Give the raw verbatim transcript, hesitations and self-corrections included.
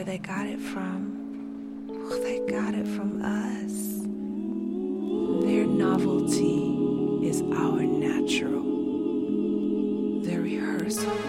where they got it from. Well, they got it from us. Their novelty is our natural. Their rehearsal